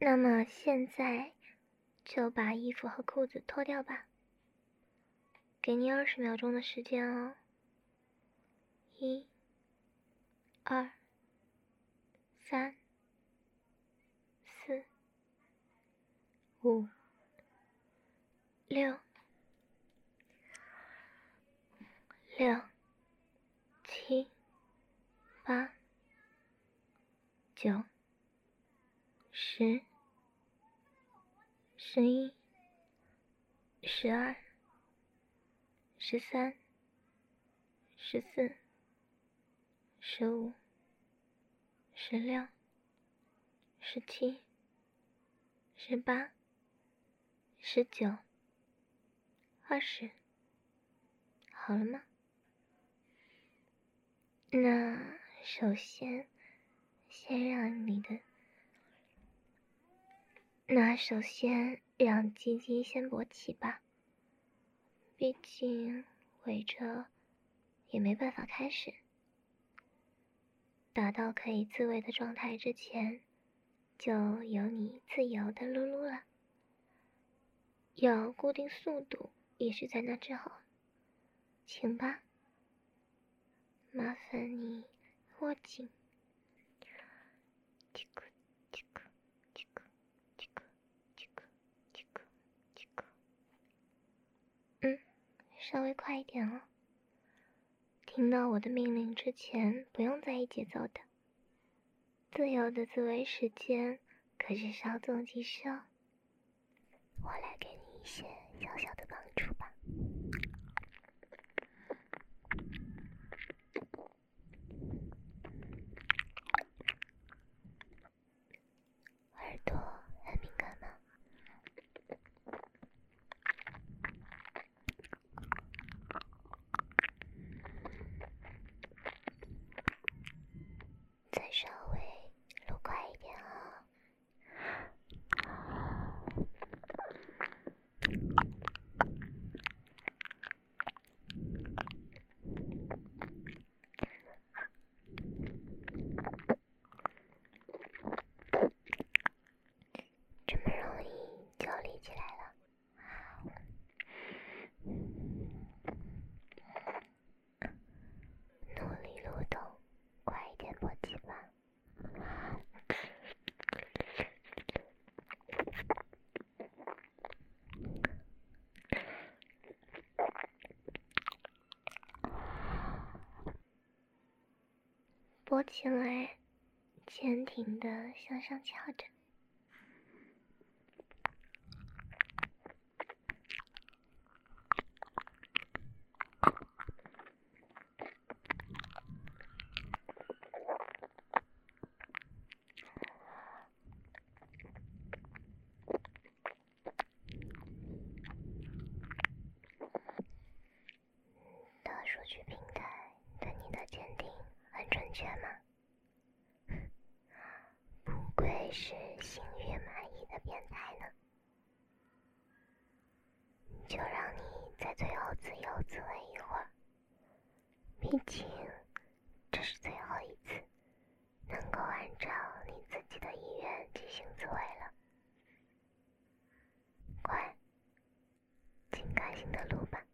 那么现在就把衣服和裤子脱掉吧，给你20秒钟的时间哦。1、2、3、4、5、6、7、8、9、10、11、12、13、14、15、16、17、18、19、20，好了吗？那首先让鸡鸡先勃起吧，毕竟围着也没办法开始。达到可以自慰的状态之前，就由你自由的撸撸了。要固定速度，也是在那之后，请吧。麻烦你握紧。稍微快一点哦。听到我的命令之前，不用在意节奏的。自由的自慰时间可是稍纵即逝哦。我来给你一些小小的帮助吧。耳朵很敏感吗？再稍微撸快一点啊。这么容易就立起来了。努力撸动，快一点勃起吧。勃起来，坚挺的向上翘着。大数据平台对你的鉴定很准确吗？不愧是性欲满意的变态呢。就让你在最后自由自慰一会儿，毕竟这是最后一次能够按照你自己的意愿进行自慰了。快，请开心的撸吧。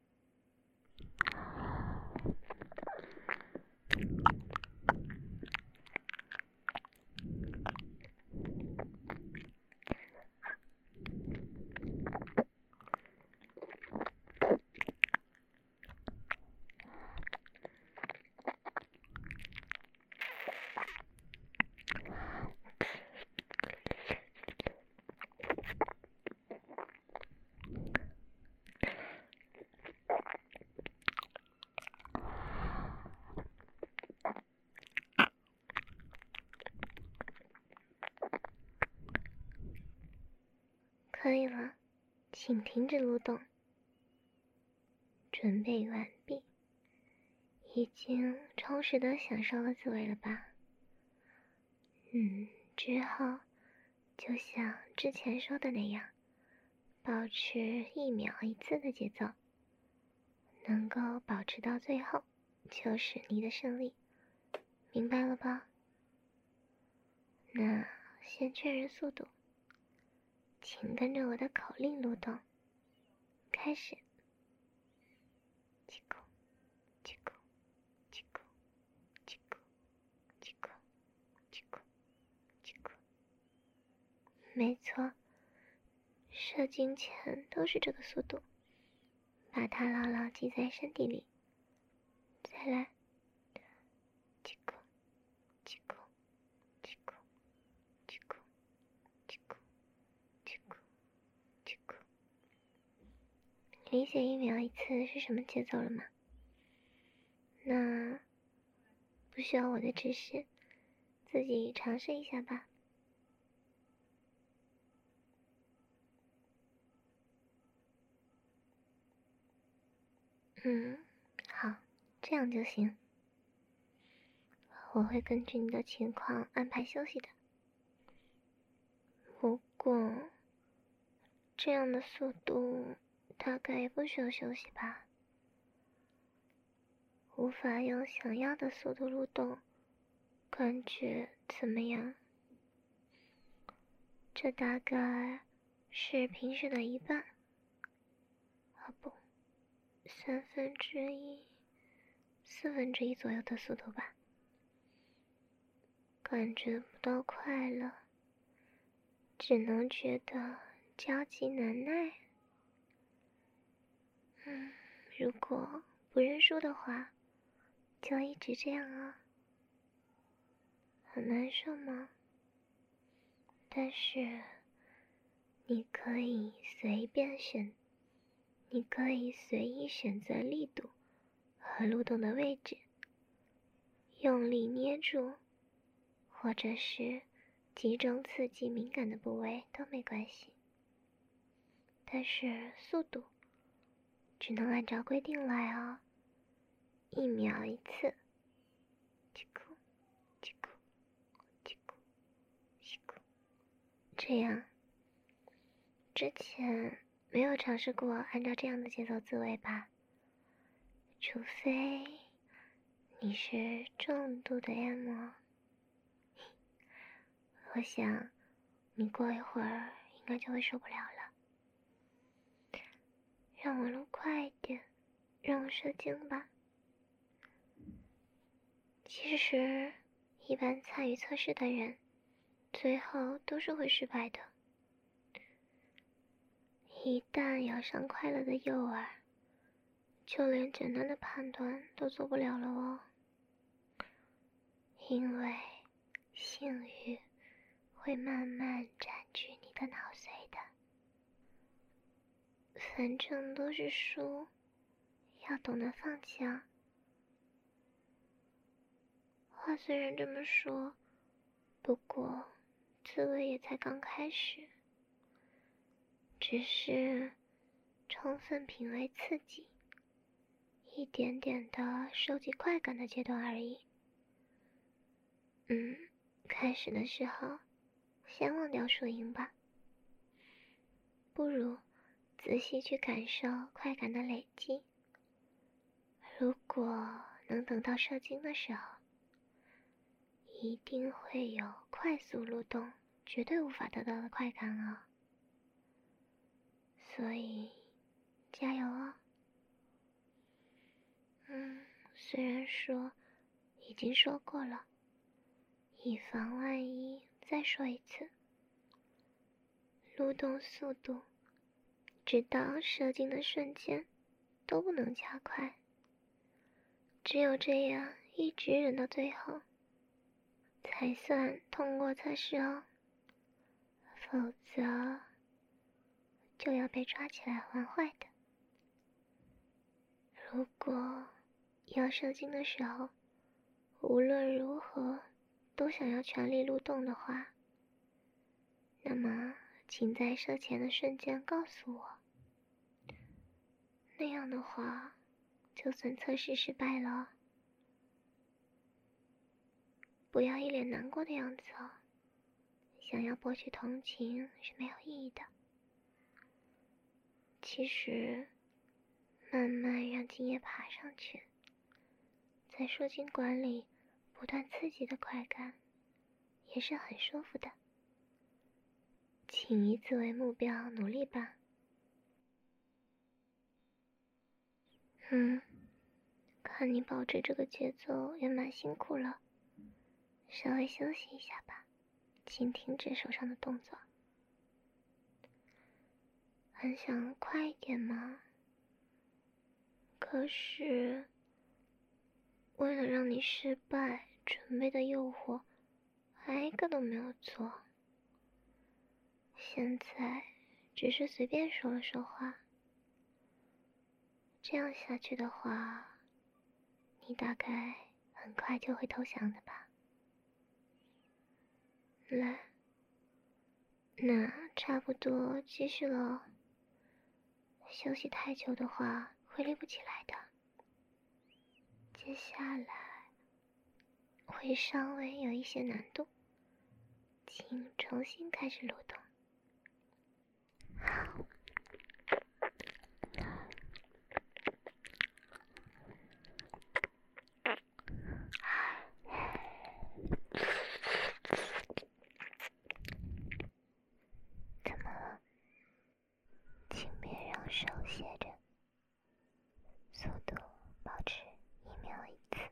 可以了，请停止蠕动。准备完毕，已经充实的享受了自慰了吧？之后就像之前说的那样，保持1秒1次的节奏，能够保持到最后就是你的胜利，明白了吧？那先确认速度。 请跟着我的口令蠕动，开始。叽咕，叽咕，叽咕，叽咕，叽咕，叽咕，叽咕。没错，射精前都是这个速度，把它牢牢记在身体里。再来，叽咕，叽咕，叽咕，叽咕，叽咕，叽咕，叽咕。理解1秒一次是什么节奏了吗？那不需要我的指示，自己尝试一下吧。好，这样就行。我会根据你的情况安排休息的。不过，这样的速度大概也不需要休息吧？无法用想要的速度蠕动，感觉怎么样？这大概是平时的一半，不1/3、1/4左右的速度吧。感觉不到快乐，只能觉得焦急难耐。如果不认输的话，就一直这样啊。很难受吗？但是你可以随意选择力度和蠕动的位置，用力捏住，或者是集中刺激敏感的部位都没关系。但是速度只能按照规定来哦，1秒一次。叽咕，叽咕，叽咕，叽咕。这样，之前没有尝试过按照这样的节奏自慰吧？除非你是重度的 M， 我想你过一会儿应该就会受不了了。让我撸快一点，让我射精吧。其实，一般参与测试的人，最后都是会失败的。一旦咬上快乐的诱饵，就连简单的判断都做不了了哦。因为性欲会慢慢占据你的脑髓的。反正都是输，要懂得放弃啊。话虽然这么说，不过自慰也才刚开始，只是充分品味刺激，一点点的收集快感的阶段而已。开始的时候先忘掉输赢吧，不如仔细去感受快感的累积。如果能等到射精的时候，一定会有快速蠕动绝对无法得到的快感哦。所以加油哦。虽然说已经说过了，以防万一再说一次，蠕动速度直到射精的瞬间都不能加快，只有这样一直忍到最后才算通过测试哦，否则就要被抓起来还坏的。如果要射精的时候无论如何都想要全力蠕动的话，那么请在射前的瞬间告诉我，那样的话就算测试失败了。不要一脸难过的样子哦，想要博取同情是没有意义的。其实慢慢让精液爬上去，在输精管里不断刺激的快感也是很舒服的。 请以此为目标努力吧。看你保持这个节奏也蛮辛苦了，稍微休息一下吧，请停止手上的动作。很想快一点吗？可是为了让你失败，准备的诱惑还一个都没有做，现在只是随便说了说话。这样下去的话，你大概很快就会投降的吧。来，那差不多继续咯。休息太久的话会立不起来的。接下来会稍微有一些难度，请重新开始蠕动。好。怎么了？请别让手歇着，速度保持1秒一次。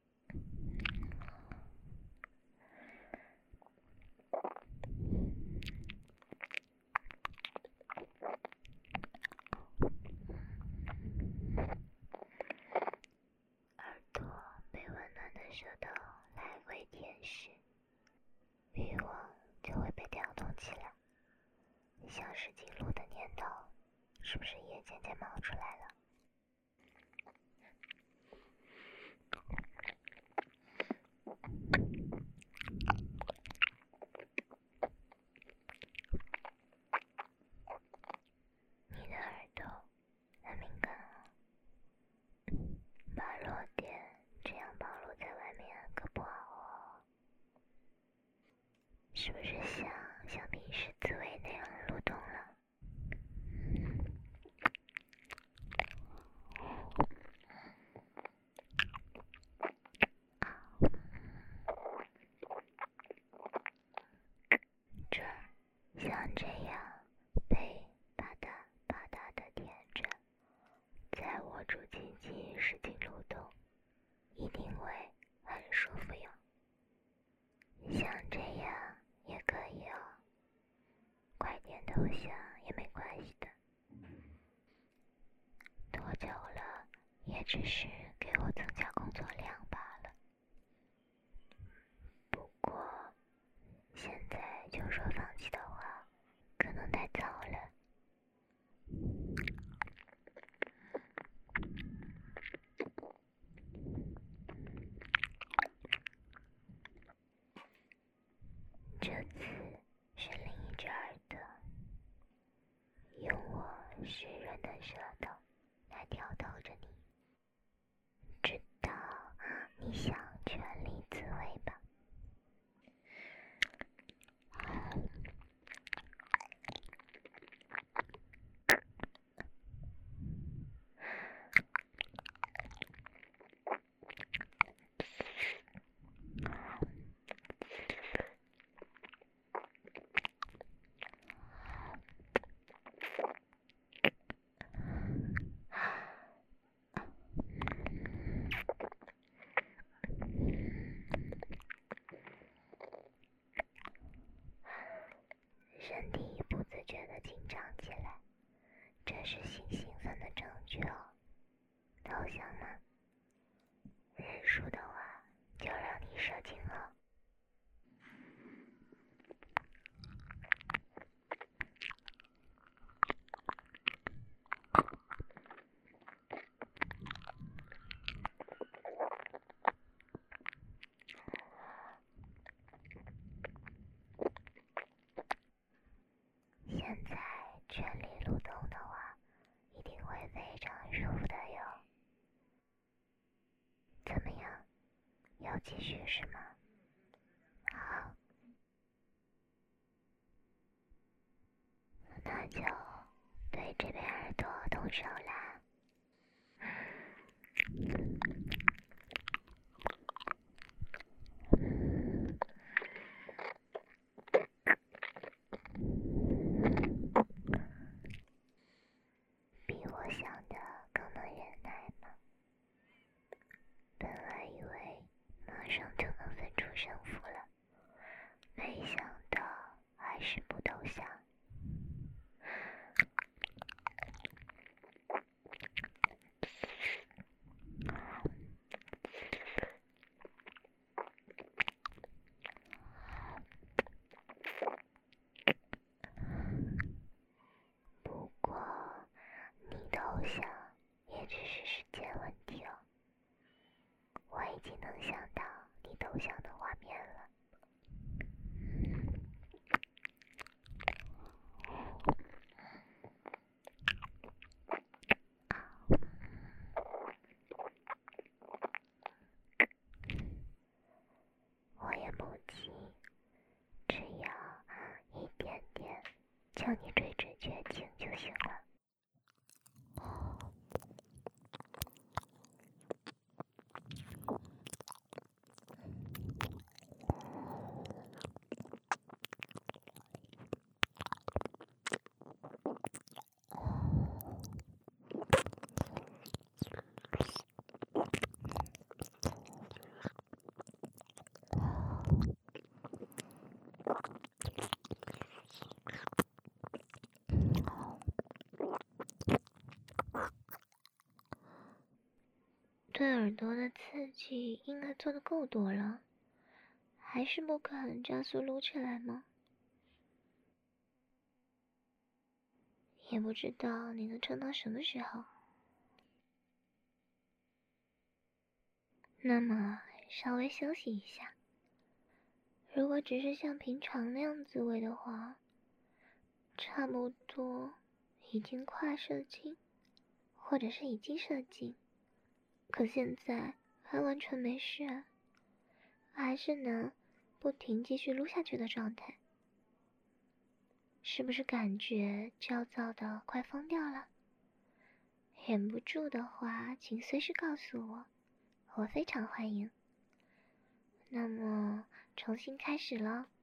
耳朵被温暖的舌头来回舔舐，欲望就会被调动起来，想使劲撸的念头是不是也渐渐冒出来了？你的耳朵很敏感啊，把弱点这样暴露在外面可不好哦。是不是像平时自慰那样蠕动了？这儿像这样被啪嗒啪嗒的舔着，再握住鸡鸡使劲蠕动，一定会很舒服哟。像这样也可以哦，快点投降也没关系的，多久了也只是给我增加工作量罢了。不过现在就说放弃的话，可能太早了。这次是另一只耳朵，用我湿润的舌头来挑逗着你，直到你想全力自慰吧。身体不自觉地紧张起来，这是性兴奋的证据哦。投降吗？认输的话，就让你射精了。现在全力蠕动的话，一定会非常舒服的哟。怎么样？要继续是吗？好，那就对这边耳朵动手啦。 没想到还是不投降。不过你投降也只是时间问题哦，我已经能想到你投降的画面了。我也不急，只要一点点，叫你追追绝情就行了。对耳朵的刺激应该做得够多了，还是不肯加速撸起来吗？也不知道你能撑到什么时候。那么稍微休息一下，如果只是像平常那样自慰的话，差不多已经快射精，或者是已经射精，可现在还完全没事啊，还是能不停继续撸下去的状态。是不是感觉焦躁的快疯掉了？忍不住的话，请随时告诉我，我非常欢迎。那么重新开始了。